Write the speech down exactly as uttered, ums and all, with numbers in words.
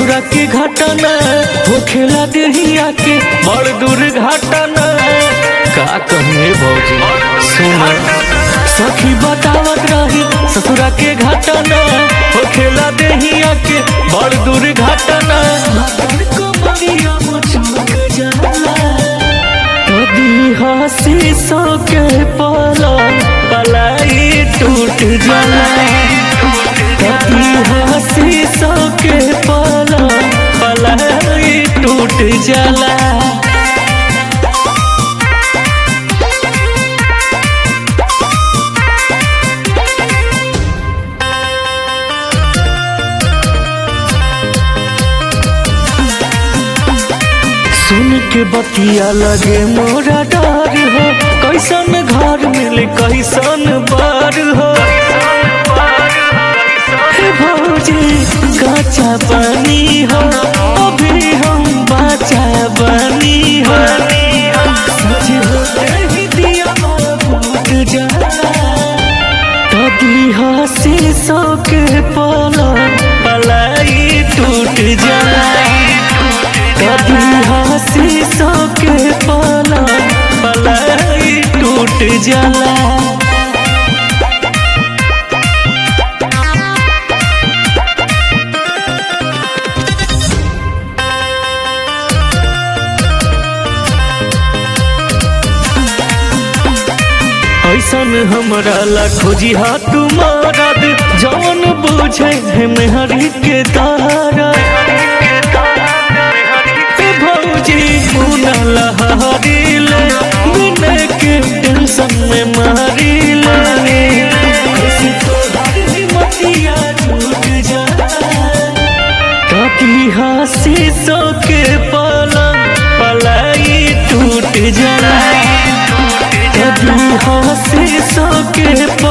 ससुरा के घटना हो खेला देहिया के बड़ दुर्घटना। का कहे भौजी सुना सखी बतावत रही ससुरा के घटना हो खेला देहिया के बड़ दुर्घटना। कभी हंसी सो के पलंग पलाई टूट जाला। कभी हंसी सो के पलंग पलाई टूट जाला। सुन के बतिया लगे मोरा डर हो कैसन घर मिले कैसन बार हो। भौजी कच्चा पानी हो अभी हम बच्चा बनी हो। सच हो दिया भूत जा कभी हंसी सो के पलंग पलाई टूट जाला। कभी हंसी सो के पलंग पलाई टूट जाला। ऐसन हमरा ला खोजी हाथ मरद जवन बुझे है मेहरी के तारा। भौजी मुना लहरीले बिना के टेंशन में मारीले। कभी हंसी सो के पलंग पलाई टूट जाला। कभी हंसी सो के